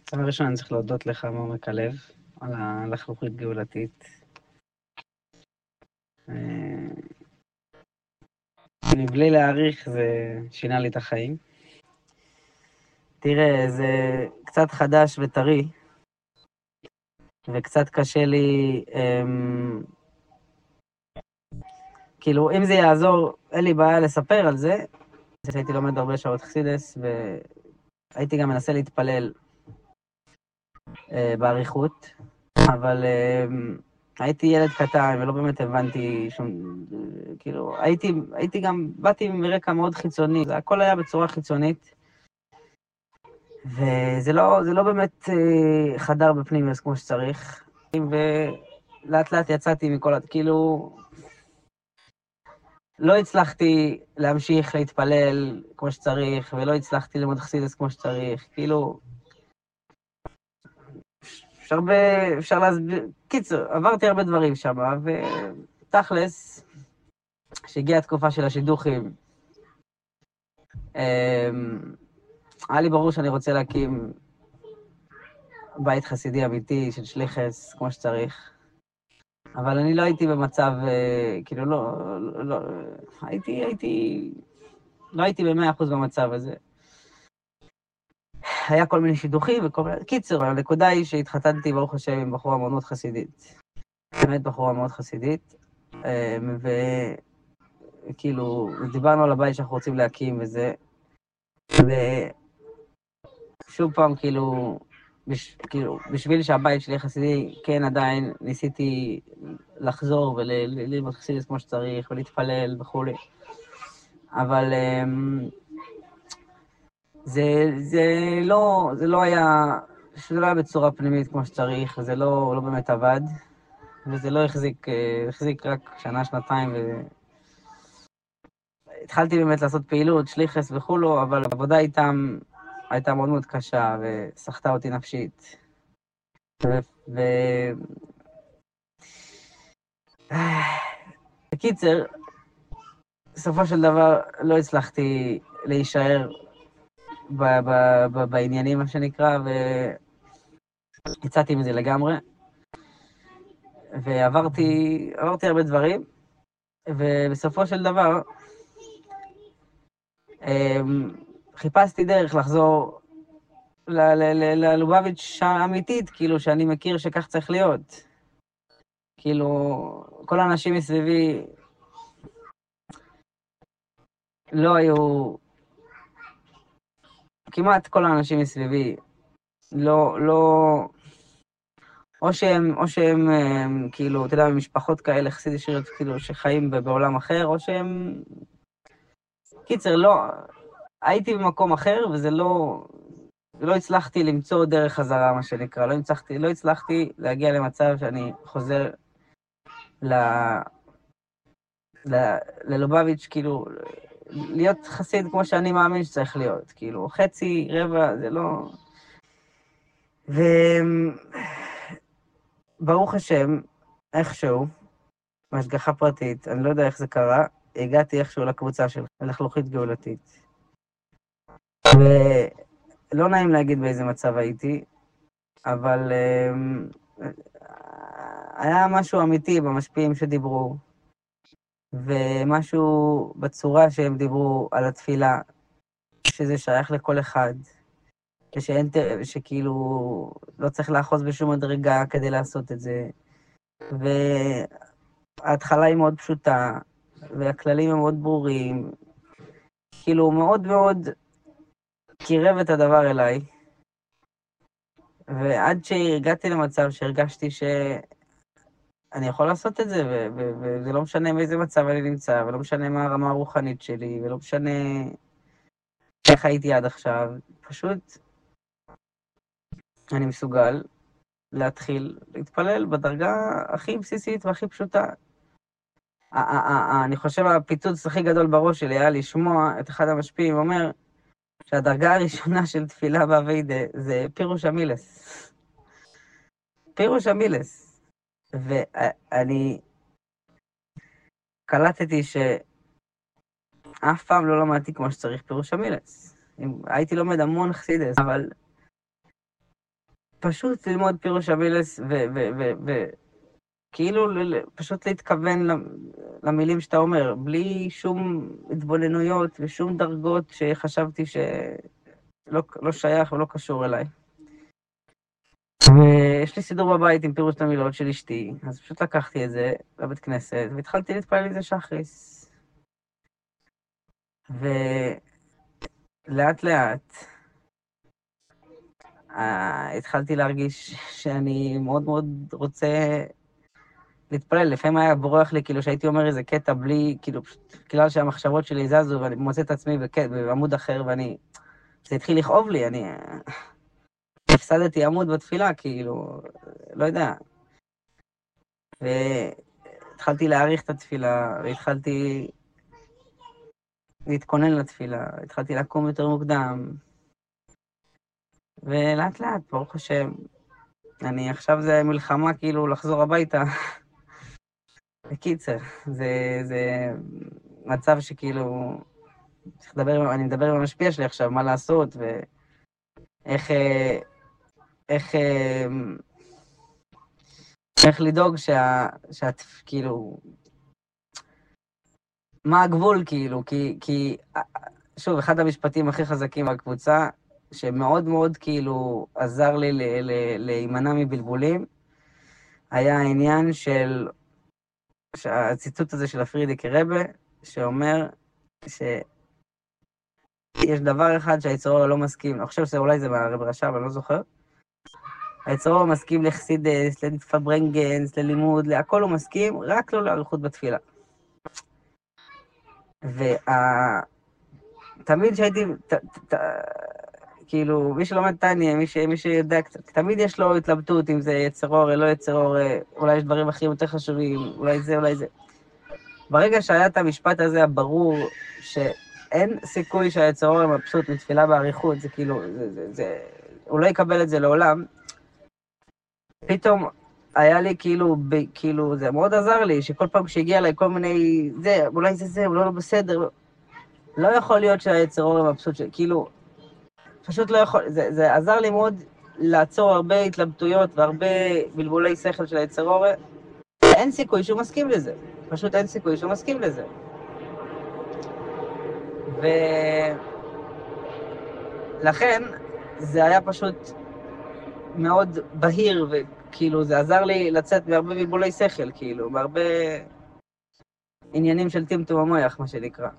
דבר ראשון, אני צריך להודות לך מעומק הלב על הלחלוכית גאולתית. מבלי להעריך, זה שינה לי את החיים. תראה, זה קצת חדש וטרי, וקצת קשה לי, כאילו, אם זה יעזור, אין לי בעיה לספר על זה. הייתי לומד הרבה שעות חסידס, והייתי גם מנסה להתפלל בעריכות, אבל הייתי ילד קטן ולא באמת הבנתי שום, כאילו, הייתי גם, באתי מרקע מאוד חיצוני, זה הכל היה בצורה חיצונית, וזה לא באמת חדר בפנים כמו שצריך, ולאט לאט יצאתי מכל, כאילו, לא הצלחתי להמשיך להתפלל כמו שצריך, ולא הצלחתי ללמוד חסידס כמו שצריך, כאילו, אפשר להסביר, קיצור, עברתי הרבה דברים שם, ותכלס, שהגיעה התקופה של השידוכים, היה לי ברור שאני רוצה להקים בית חסידי אמיתי של שליחס, כמו שצריך, אבל אני לא הייתי במצב, כאילו לא, לא הייתי ב100% במצב הזה. היה כל מיני שידוכים וכל מיני, קיצור, הנקודה היא שהתחתנתי ברוך השם עם בחורה מאוד חסידית. באמת בחורה מאוד חסידית, וכאילו, דיברנו על הבית שאנחנו רוצים להקים וזה, ושוב פעם, כאילו, בשביל שהבית שלי חסידי, כן עדיין ניסיתי לחזור וללמוד חסידס כמו שצריך, ולהתפלל וכו'. אבל זה לא היה בצורה פנימית כמו שצריך, וזה לא באמת עבד, וזה לא החזיק רק שנה, שנתיים, התחלתי באמת לעשות פעילות, שליחס וכולו, אבל העבודה איתם הייתה מאוד מאוד קשה, וסחטה אותי נפשית. בקיצר, בסופו של דבר לא הצלחתי להישאר בעניינים, מה שנקרא, ויצאתי מזה לגמרי. ועברתי הרבה דברים, ובסופו של דבר, חיפשתי דרך לחזור ללובביץ' האמיתית, כאילו, שאני מכיר שכך צריך להיות. כאילו, כל האנשים מסביבי לא היו, כמעט כל האנשים מסביבי לא, או שהם כאילו, אתה יודע, משפחות כאלה חסידי שיריות, כאילו, שחיים בעולם אחר, או שהם, קיצר, לא, הייתי במקום אחר, וזה לא הצלחתי למצוא דרך חזרה, מה שנקרא, לא הצלחתי להגיע למצב שאני חוזר ללובביץ', כאילו, להיות חסיד כמו שאני מאמין שצריך להיות, כאילו, חצי, רבע, זה לא... וברוך השם, איכשהו, בהשגחה פרטית, אני לא יודע איך זה קרה, הגעתי איכשהו לקבוצה של לחלוכית גאולתית. ולא נעים להגיד באיזה מצב הייתי, אבל היה משהו אמיתי במשפיעים שדיברו, ומשהו בצורה שהם דיברו על התפילה, שזה שייך לכל אחד, שכאילו לא צריך לאחוז בשום מדרגה כדי לעשות את זה, וההתחלה היא מאוד פשוטה, והכללים הם מאוד ברורים, כאילו מאוד מאוד קירב את הדבר אליי, ועד שהגעתי למצב שהרגשתי שאני יכול לעשות את זה, וזה לא משנה באיזה מצב אני נמצא, ולא משנה מה הרמה הרוחנית שלי, ולא משנה איך הייתי עד עכשיו, פשוט אני מסוגל להתחיל להתפלל בדרגה הכי בסיסית והכי פשוטה. אני חושב הפיצוץ הכי גדול בראש שלי היה לשמוע את אחד המשפיעים אומר שהדרגה הראשונה של תפילה באביידה זה פירוש המילס. פירוש המילס. ואני קלטתי שאף פעם לא למדתי כמו שצריך פירוש המילס. הייתי לומד המון חסידס, אבל פשוט ללמוד פירוש המילס וכאילו פשוט להתכוון למילים שאתה אומר, בלי שום התבוננויות ושום דרגות שחשבתי שלא שייך ולא קשור אליי. ויש לי סידור בבית עם פירוש המילות של אשתי, אז פשוט לקחתי את זה לבית כנסת והתחלתי להתפלל עם זה שחריס. ולאט לאט התחלתי להרגיש שאני מאוד מאוד רוצה להתפלל. לפעמים היה בורח לי, כאילו שהייתי אומר איזה קטע בלי, כאילו פשוט כלל שהמחשבות שלי זזו, ואני מוצא את עצמי בעמוד אחר, זה התחיל לכאוב לי, אני הפסדתי עמוד בתפילה, כאילו, לא יודע. והתחלתי להעריך את התפילה, והתחלתי להתכונן לתפילה, התחלתי לקום יותר מוקדם, ולאט לאט, ברוך השם, עכשיו זה מלחמה כאילו לחזור הביתה. בקיצר, זה מצב שכאילו, אני מדבר עם המשפיע שלי עכשיו, מה לעשות, ואיך איך לדאוג כאילו, מה הגבול כאילו, כי שוב, אחד המשפטים הכי חזקים בקבוצה, שמאוד מאוד כאילו עזר לי להימנע מבלבולים, היה העניין של הציטוט הזה של הפרידיקי רבה, שאומר שיש דבר אחד שהיצור לא מסכים, אני חושב שאולי זה מהרב רש"ב, אני לא זוכר, היצור מסכים לחסידס, לפברנגנס, ללימוד, להכל הוא מסכים, רק לא לאריכות בתפילה. ותמיד שהייתי, כאילו, מי שלומד טניה, מי שיודע קצת, תמיד יש לו התלבטות אם זה יצר אור, לא יצר אור, אולי יש דברים אחרים יותר חשובים, אולי זה, אולי זה. ברגע שהיה את המשפט הזה הברור, שאין סיכוי שהיצר אור מבסוט מתפילה באריכות, זה כאילו, הוא לא יקבל את זה לעולם, פתאום היה לי כאילו, זה מאוד עזר לי, שכל פעם שהגיע אליי כל מיני, אולי זה, אולי לא בסדר, לא יכול להיות שהיצר אור מבסוט, כאילו, פשוט לא יכול, זה עזר לי מאוד לעצור הרבה התלבטויות והרבה בלבולי שכל של היצר אור, אין סיכוי שהוא מסכים לזה, פשוט אין סיכוי שהוא מסכים לזה. ולכן זה היה פשוט מאוד בהיר, וכאילו זה עזר לי לצאת בהרבה בלבולי שכל, כאילו, בהרבה עניינים של טמטום המוח, מה שנקרא.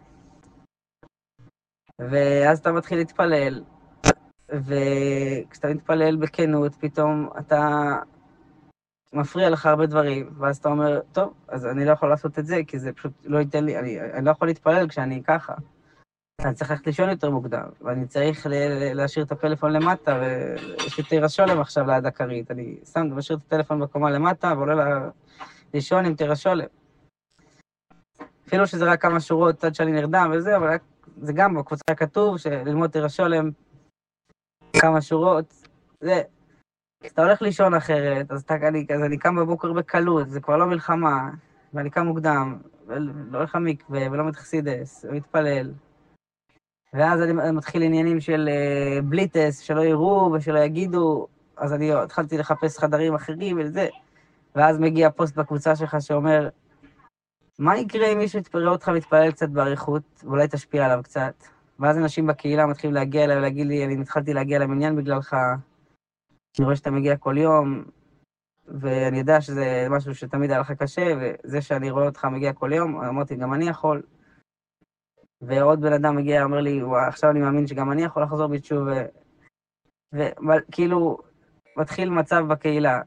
ואז אתה מתחיל להתפלל, וכשאתה מתפלל בכנות, פתאום אתה מפריע לך הרבה דברים, ואז אתה אומר, טוב, אז אני לא יכול לעשות את זה, כי זה פשוט לא ייתן לי, אני לא יכול להתפלל כשאני ככה. אני צריך ללכת לישון יותר מוקדם, ואני צריך להשאיר את הפלאפון למטה, ויש לי תירס שולם עכשיו ליד הכרית, אני שם ומשאיר את הטלפון בקומה למטה, ועולה לישון עם תירס שולם. אפילו שזה רק כמה שורות עד שאני נרדם וזה, אבל זה גם בקבוצה כתוב, שללמוד תירס שולם, כמה שורות, זה, כשאתה הולך לישון אחרת, אז אני קם בבוקר בקלות, זה כבר לא מלחמה, ואני קם מוקדם, ולא הולך למקווה, ולא מתחסידס, ומתפלל. ואז אני מתחיל עניינים של בליטס, שלא יראו ושלא יגידו, אז אני התחלתי לחפש חדרים אחרים וזה, ואז מגיע פוסט בקבוצה שלך שאומר, מה יקרה אם מישהו יתפרע אותך מתפלל קצת בעריכות, ואולי תשפיע עליו קצת? ואז אנשים בקהילה מתחילים להגיע אליי ולהגיד לי, אני התחלתי להגיע למניין בגללך, אני רואה שאתה מגיע כל יום, ואני יודע שזה משהו שתמיד היה לך קשה, וזה שאני רואה אותך מגיע כל יום, אמרתי, גם אני יכול. ועוד בן אדם מגיע, אומר לי, עכשיו אני מאמין שגם אני יכול לחזור בתשובה, וכאילו, מתחיל מצב בקהילה.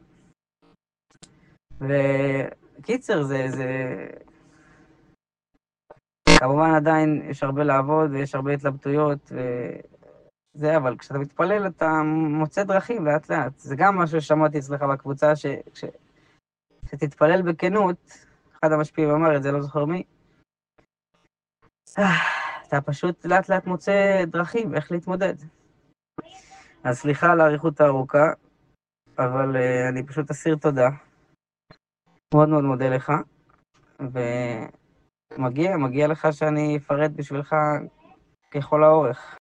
וקיצר, כמובן עדיין יש הרבה לעבוד, ויש הרבה התלבטויות, וזה, אבל כשאתה מתפלל, אתה מוצא דרכים לאט לאט. זה גם משהו ששמעתי אצלך בקבוצה, שתתפלל בכנות, אחד המשפיעים אמר את זה, לא זוכר מי, אתה פשוט לאט לאט מוצא דרכים איך להתמודד. אז סליחה על האריכות הארוכה, אבל אני פשוט אסיר תודה. מאוד מאוד מודה לך, ומגיע לך שאני אפרט בשבילך ככל האורך.